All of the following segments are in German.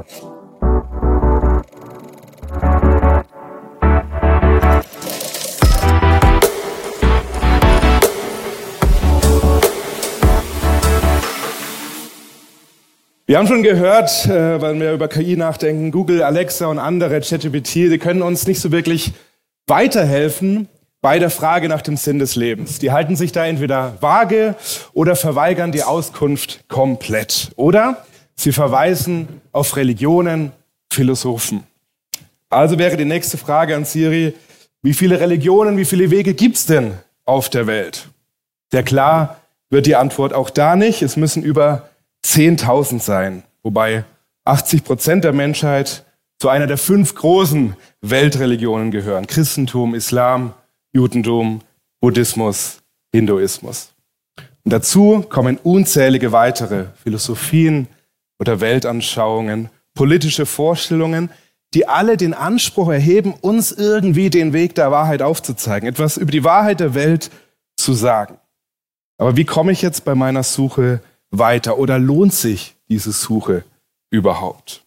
Wir haben schon gehört, weil wir über KI nachdenken, Google, Alexa und andere, ChatGPT, die können uns nicht so wirklich weiterhelfen bei der Frage nach dem Sinn des Lebens. Die halten sich da entweder vage oder verweigern die Auskunft komplett. Oder sie verweisen auf Religionen, Philosophen. Also wäre die nächste Frage an Siri, wie viele Religionen, wie viele Wege gibt's denn auf der Welt? Sehr klar wird die Antwort auch da nicht. Es müssen über 10.000 sein, wobei 80% der Menschheit zu einer der 5 großen Weltreligionen gehören. Christentum, Islam, Judentum, Buddhismus, Hinduismus. Und dazu kommen unzählige weitere Philosophien oder Weltanschauungen, politische Vorstellungen, die alle den Anspruch erheben, uns irgendwie den Weg der Wahrheit aufzuzeigen, etwas über die Wahrheit der Welt zu sagen. Aber wie komme ich jetzt bei meiner Suche weiter oder lohnt sich diese Suche überhaupt?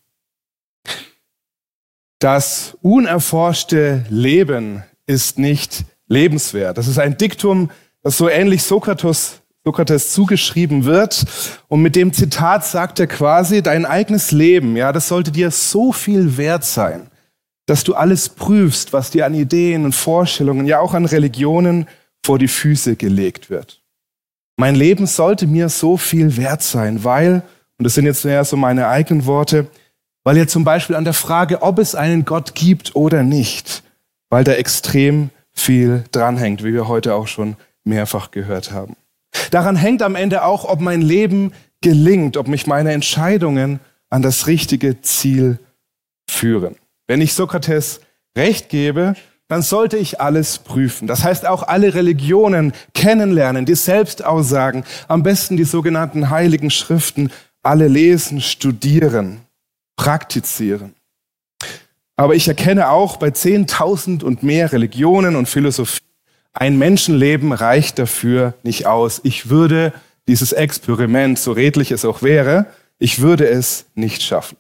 Das unerforschte Leben ist nicht lebenswert. Das ist ein Diktum, das so ähnlich Sokrates zugeschrieben wird. Und mit dem Zitat sagt er quasi, dein eigenes Leben, ja, das sollte dir so viel wert sein, dass du alles prüfst, was dir an Ideen und Vorstellungen, ja auch an Religionen vor die Füße gelegt wird. Mein Leben sollte mir so viel wert sein, weil, und das sind jetzt eher so meine eigenen Worte, weil ihr zum Beispiel an der Frage, ob es einen Gott gibt oder nicht, weil da extrem viel dranhängt, wie wir heute auch schon mehrfach gehört haben. Daran hängt am Ende auch, ob mein Leben gelingt, ob mich meine Entscheidungen an das richtige Ziel führen. Wenn ich Sokrates recht gebe, dann sollte ich alles prüfen. Das heißt auch alle Religionen kennenlernen, die Selbstaussagen, am besten die sogenannten Heiligen Schriften, alle lesen, studieren, praktizieren. Aber ich erkenne auch bei 10.000 und mehr Religionen und Philosophien, ein Menschenleben reicht dafür nicht aus. Ich würde dieses Experiment, so redlich es auch wäre, ich würde es nicht schaffen.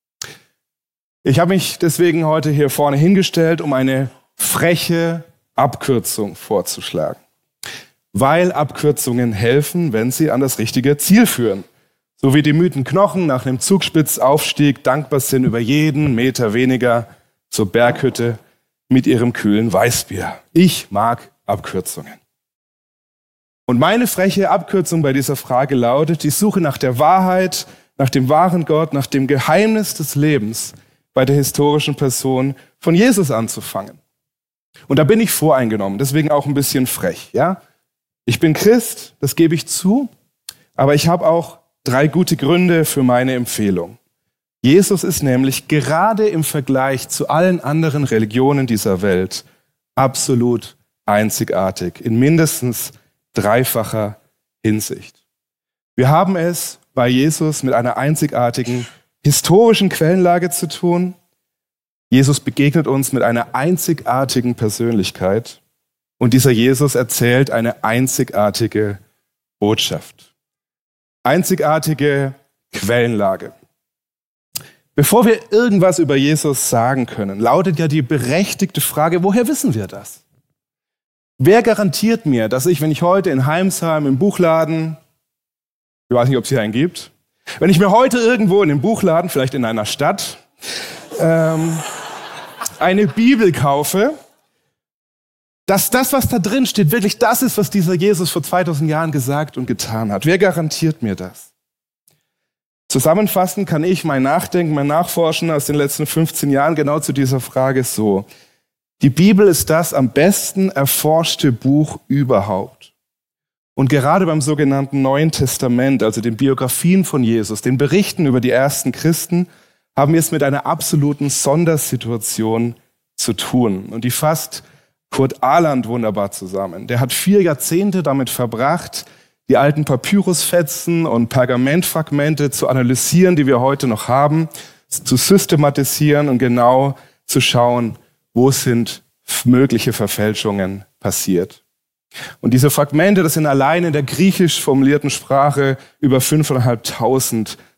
Ich habe mich deswegen heute hier vorne hingestellt, um eine freche Abkürzung vorzuschlagen. Weil Abkürzungen helfen, wenn sie an das richtige Ziel führen. So wie die müden Knochen nach einem Zugspitzaufstieg dankbar sind über jeden Meter weniger zur Berghütte mit ihrem kühlen Weißbier. Ich mag Abkürzungen. Und meine freche Abkürzung bei dieser Frage lautet, die Suche nach der Wahrheit, nach dem wahren Gott, nach dem Geheimnis des Lebens bei der historischen Person von Jesus anzufangen. Und da bin ich voreingenommen, deswegen auch ein bisschen frech. Ja? Ich bin Christ, das gebe ich zu, aber ich habe auch 3 gute Gründe für meine Empfehlung. Jesus ist nämlich gerade im Vergleich zu allen anderen Religionen dieser Welt absolut einzigartig, in mindestens 3-facher Hinsicht. Wir haben es bei Jesus mit einer einzigartigen historischen Quellenlage zu tun. Jesus begegnet uns mit einer einzigartigen Persönlichkeit und dieser Jesus erzählt eine einzigartige Botschaft. Einzigartige Quellenlage. Bevor wir irgendwas über Jesus sagen können, lautet ja die berechtigte Frage, woher wissen wir das? Wer garantiert mir, dass ich, wenn ich heute in Heimsheim im Buchladen, ich weiß nicht, ob es hier einen gibt, wenn ich mir heute irgendwo in einem Buchladen, vielleicht in einer Stadt, eine Bibel kaufe, dass das, was da drin steht, wirklich das ist, was dieser Jesus vor 2000 Jahren gesagt und getan hat. Wer garantiert mir das? Zusammenfassend kann ich mein Nachdenken, mein Nachforschen aus den letzten 15 Jahren genau zu dieser Frage so. Die Bibel ist das am besten erforschte Buch überhaupt. Und gerade beim sogenannten Neuen Testament, also den Biografien von Jesus, den Berichten über die ersten Christen, haben wir es mit einer absoluten Sondersituation zu tun. Und die fasst Kurt Aland wunderbar zusammen. Der hat 4 Jahrzehnte damit verbracht, die alten Papyrusfetzen und Pergamentfragmente zu analysieren, die wir heute noch haben, zu systematisieren und genau zu schauen, wo sind mögliche Verfälschungen passiert. Und diese Fragmente, das sind allein in der griechisch formulierten Sprache über 5.500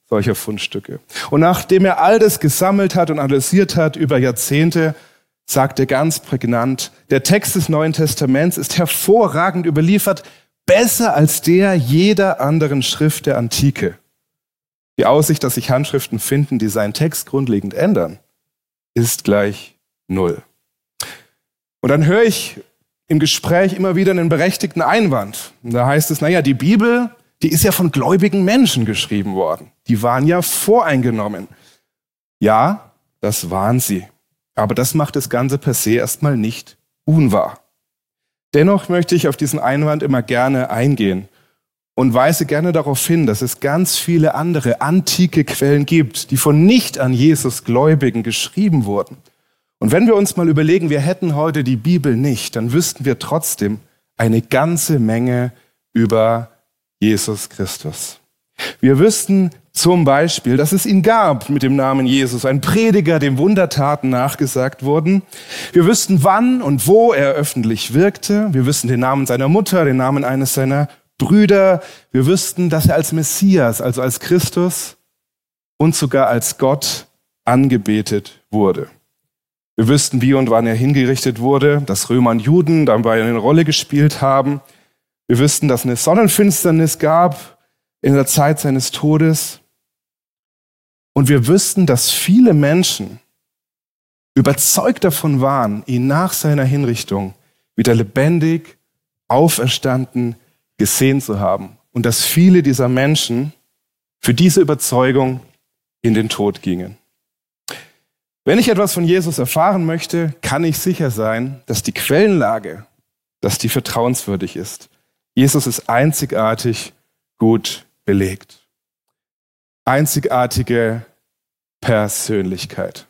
solcher Fundstücke. Und nachdem er all das gesammelt hat und analysiert hat über Jahrzehnte, sagt er ganz prägnant, der Text des Neuen Testaments ist hervorragend überliefert, besser als der jeder anderen Schrift der Antike. Die Aussicht, dass sich Handschriften finden, die seinen Text grundlegend ändern, ist gleich 0. Und dann höre ich im Gespräch immer wieder einen berechtigten Einwand. Und da heißt es, die Bibel, die ist ja von gläubigen Menschen geschrieben worden. Die waren ja voreingenommen. Ja, das waren sie. Aber das macht das Ganze per se erstmal nicht unwahr. Dennoch möchte ich auf diesen Einwand immer gerne eingehen und weise gerne darauf hin, dass es ganz viele andere antike Quellen gibt, die von nicht an Jesus Gläubigen geschrieben wurden. Und wenn wir uns mal überlegen, wir hätten heute die Bibel nicht, dann wüssten wir trotzdem eine ganze Menge über Jesus Christus. Wir wüssten zum Beispiel, dass es ihn gab mit dem Namen Jesus, ein Prediger, dem Wundertaten nachgesagt wurden. Wir wüssten, wann und wo er öffentlich wirkte. Wir wüssten den Namen seiner Mutter, den Namen eines seiner Brüder. Wir wüssten, dass er als Messias, also als Christus und sogar als Gott angebetet wurde. Wir wüssten, wie und wann er hingerichtet wurde, dass Römer und Juden dabei eine Rolle gespielt haben. Wir wüssten, dass es eine Sonnenfinsternis gab in der Zeit seines Todes. Und wir wüssten, dass viele Menschen überzeugt davon waren, ihn nach seiner Hinrichtung wieder lebendig, auferstanden, gesehen zu haben. Und dass viele dieser Menschen für diese Überzeugung in den Tod gingen. Wenn ich etwas von Jesus erfahren möchte, kann ich sicher sein, dass die Quellenlage, dass die vertrauenswürdig ist. Jesus ist einzigartig gut belegt. Einzigartige Persönlichkeit.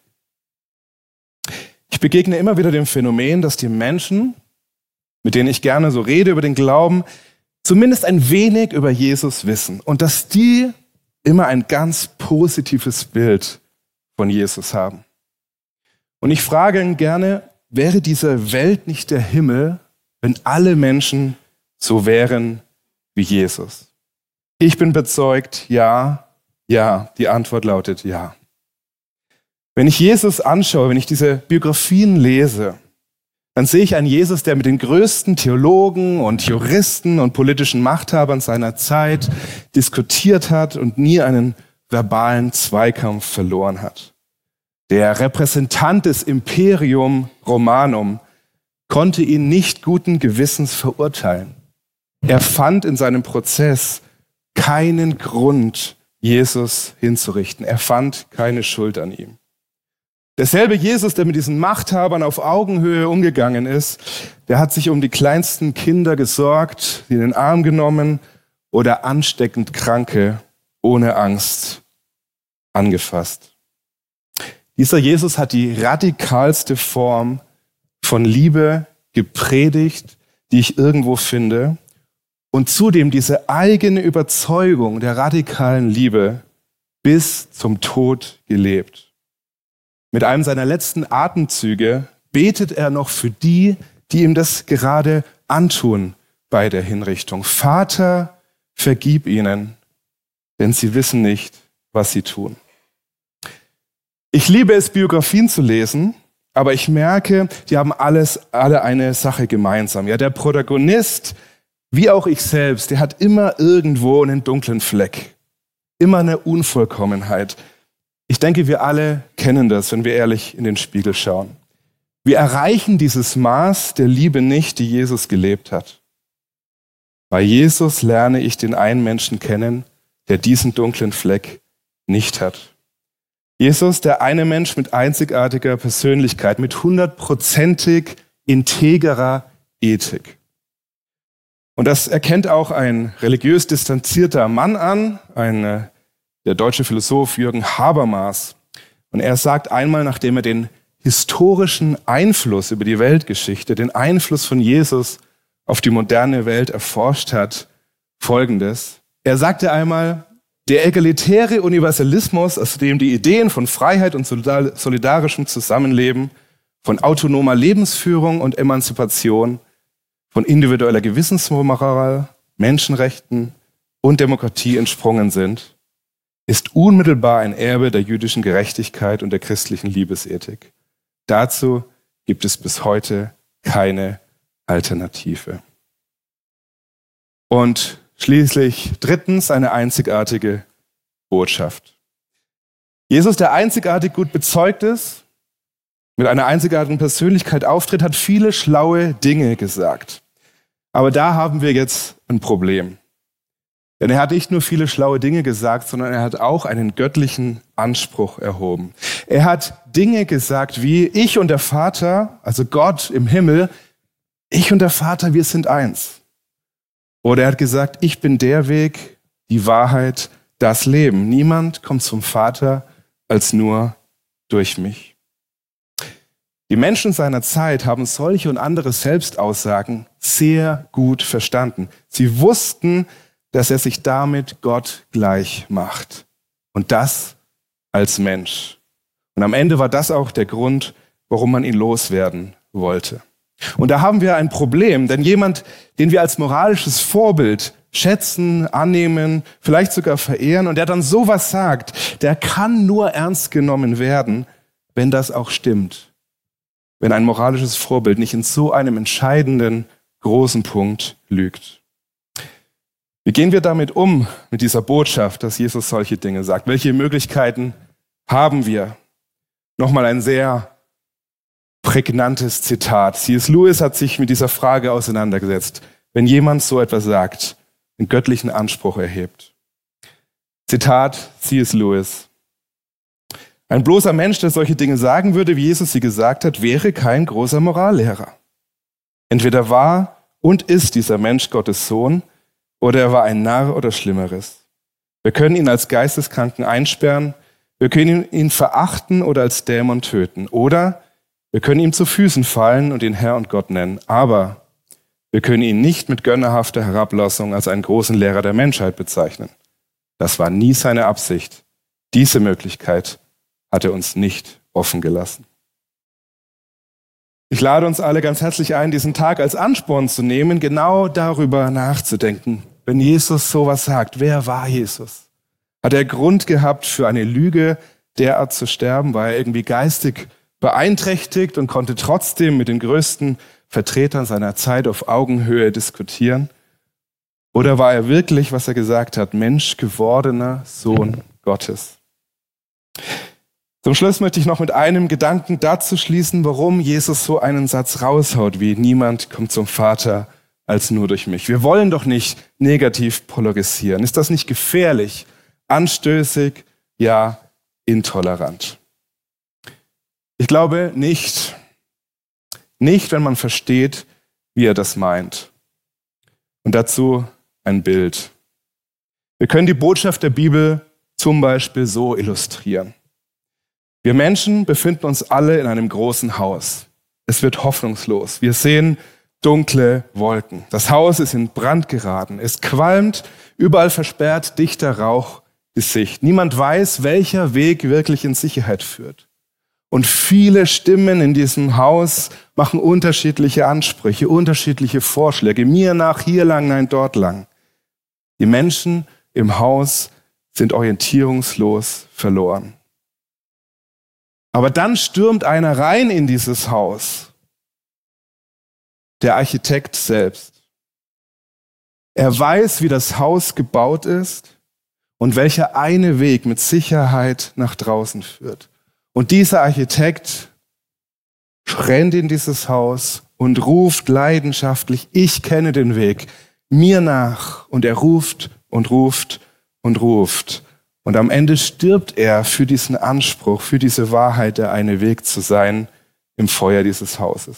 Ich begegne immer wieder dem Phänomen, dass die Menschen, mit denen ich gerne so rede über den Glauben, zumindest ein wenig über Jesus wissen und dass die immer ein ganz positives Bild von Jesus haben. Und ich frage ihn gerne, wäre diese Welt nicht der Himmel, wenn alle Menschen so wären wie Jesus? Ich bin überzeugt, ja, die Antwort lautet ja. Wenn ich Jesus anschaue, wenn ich diese Biografien lese, dann sehe ich einen Jesus, der mit den größten Theologen und Juristen und politischen Machthabern seiner Zeit diskutiert hat und nie einen verbalen Zweikampf verloren hat. Der Repräsentant des Imperium Romanum konnte ihn nicht guten Gewissens verurteilen. Er fand in seinem Prozess keinen Grund, Jesus hinzurichten. Er fand keine Schuld an ihm. Derselbe Jesus, der mit diesen Machthabern auf Augenhöhe umgegangen ist, der hat sich um die kleinsten Kinder gesorgt, sie in den Arm genommen oder ansteckend Kranke ohne Angst angefasst. Dieser Jesus hat die radikalste Form von Liebe gepredigt, die ich irgendwo finde, und zudem diese eigene Überzeugung der radikalen Liebe bis zum Tod gelebt. Mit einem seiner letzten Atemzüge betet er noch für die, die ihm das gerade antun bei der Hinrichtung. Vater, vergib ihnen, denn sie wissen nicht, was sie tun. Ich liebe es, Biografien zu lesen, aber ich merke, die haben alle eine Sache gemeinsam. Ja, der Protagonist, wie auch ich selbst, der hat immer irgendwo einen dunklen Fleck, immer eine Unvollkommenheit. Ich denke, wir alle kennen das, wenn wir ehrlich in den Spiegel schauen. Wir erreichen dieses Maß der Liebe nicht, die Jesus gelebt hat. Bei Jesus lerne ich den einen Menschen kennen, der diesen dunklen Fleck nicht hat. Jesus, der eine Mensch mit einzigartiger Persönlichkeit, mit 100%ig integerer Ethik. Und das erkennt auch ein religiös distanzierter Mann an, der deutsche Philosoph Jürgen Habermas. Und er sagt einmal, nachdem er den historischen Einfluss über die Weltgeschichte, den Einfluss von Jesus auf die moderne Welt erforscht hat, Folgendes. Er sagte einmal, der egalitäre Universalismus, aus dem die Ideen von Freiheit und solidarischem Zusammenleben, von autonomer Lebensführung und Emanzipation, von individueller Gewissensmoral, Menschenrechten und Demokratie entsprungen sind, ist unmittelbar ein Erbe der jüdischen Gerechtigkeit und der christlichen Liebesethik. Dazu gibt es bis heute keine Alternative. Und schließlich drittens eine einzigartige Botschaft. Jesus, der einzigartig gut bezeugt ist, mit einer einzigartigen Persönlichkeit auftritt, hat viele schlaue Dinge gesagt. Aber da haben wir jetzt ein Problem. Denn er hat nicht nur viele schlaue Dinge gesagt, sondern er hat auch einen göttlichen Anspruch erhoben. Er hat Dinge gesagt wie: Ich und der Vater, also Gott im Himmel, ich und der Vater, wir sind eins. Oder er hat gesagt: Ich bin der Weg, die Wahrheit, das Leben. Niemand kommt zum Vater als nur durch mich. Die Menschen seiner Zeit haben solche und andere Selbstaussagen sehr gut verstanden. Sie wussten, dass er sich damit Gott gleich macht. Und das als Mensch. Und am Ende war das auch der Grund, warum man ihn loswerden wollte. Und da haben wir ein Problem, denn jemand, den wir als moralisches Vorbild schätzen, annehmen, vielleicht sogar verehren und der dann sowas sagt, der kann nur ernst genommen werden, wenn das auch stimmt. Wenn ein moralisches Vorbild nicht in so einem entscheidenden, großen Punkt lügt. Wie gehen wir damit um, mit dieser Botschaft, dass Jesus solche Dinge sagt? Welche Möglichkeiten haben wir? Nochmal ein sehr prägnantes Zitat. C.S. Lewis hat sich mit dieser Frage auseinandergesetzt. Wenn jemand so etwas sagt, einen göttlichen Anspruch erhebt. Zitat C.S. Lewis. Ein bloßer Mensch, der solche Dinge sagen würde, wie Jesus sie gesagt hat, wäre kein großer Morallehrer. Entweder war und ist dieser Mensch Gottes Sohn, oder er war ein Narr oder Schlimmeres. Wir können ihn als Geisteskranken einsperren, wir können ihn verachten oder als Dämon töten. Oder wir können ihm zu Füßen fallen und ihn Herr und Gott nennen. Aber wir können ihn nicht mit gönnerhafter Herablassung als einen großen Lehrer der Menschheit bezeichnen. Das war nie seine Absicht. Diese Möglichkeit hat er uns nicht offen gelassen. Ich lade uns alle ganz herzlich ein, diesen Tag als Ansporn zu nehmen, genau darüber nachzudenken. Wenn Jesus sowas sagt, wer war Jesus? Hat er Grund gehabt, für eine Lüge derart zu sterben? War er irgendwie geistig beeinträchtigt und konnte trotzdem mit den größten Vertretern seiner Zeit auf Augenhöhe diskutieren? Oder war er wirklich, was er gesagt hat, Mensch gewordener Sohn Gottes? Zum Schluss möchte ich noch mit einem Gedanken dazu schließen, warum Jesus so einen Satz raushaut, wie niemand kommt zum Vater als nur durch mich. Wir wollen doch nicht negativ polarisieren. Ist das nicht gefährlich, anstößig, ja intolerant? Ich glaube nicht. Nicht, wenn man versteht, wie er das meint. Und dazu ein Bild. Wir können die Botschaft der Bibel zum Beispiel so illustrieren. Wir Menschen befinden uns alle in einem großen Haus. Es wird hoffnungslos. Wir sehen dunkle Wolken. Das Haus ist in Brand geraten. Es qualmt, überall versperrt dichter Rauch die Sicht. Niemand weiß, welcher Weg wirklich in Sicherheit führt. Und viele Stimmen in diesem Haus machen unterschiedliche Ansprüche, unterschiedliche Vorschläge. Mir nach, hier lang, nein, dort lang. Die Menschen im Haus sind orientierungslos verloren. Aber dann stürmt einer rein in dieses Haus. Der Architekt selbst. Er weiß, wie das Haus gebaut ist und welcher eine Weg mit Sicherheit nach draußen führt. Und dieser Architekt rennt in dieses Haus und ruft leidenschaftlich, ich kenne den Weg, mir nach. Und er ruft und ruft und ruft. Und am Ende stirbt er für diesen Anspruch, für diese Wahrheit, der eine Weg zu sein, im Feuer dieses Hauses.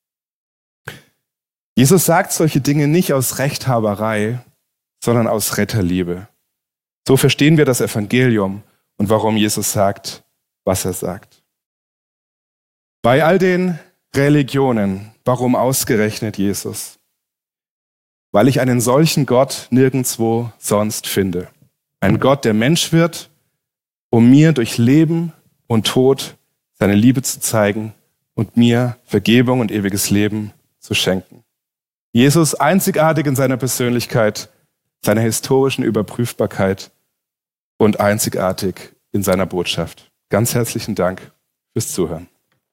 Jesus sagt solche Dinge nicht aus Rechthaberei, sondern aus Retterliebe. So verstehen wir das Evangelium und warum Jesus sagt, was er sagt. Bei all den Religionen, warum ausgerechnet Jesus? Weil ich einen solchen Gott nirgendwo sonst finde. Ein Gott, der Mensch wird, um mir durch Leben und Tod seine Liebe zu zeigen und mir Vergebung und ewiges Leben zu schenken. Jesus, einzigartig in seiner Persönlichkeit, seiner historischen Überprüfbarkeit und einzigartig in seiner Botschaft. Ganz herzlichen Dank fürs Zuhören.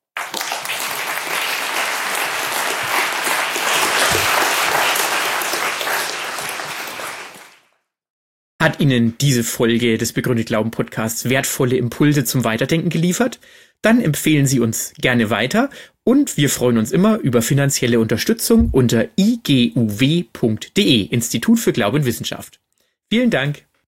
Hat Ihnen diese Folge des Begründet Glauben Podcasts wertvolle Impulse zum Weiterdenken geliefert? Dann empfehlen Sie uns gerne weiter und wir freuen uns immer über finanzielle Unterstützung unter iguw.de, Institut für Glaube und Wissenschaft. Vielen Dank.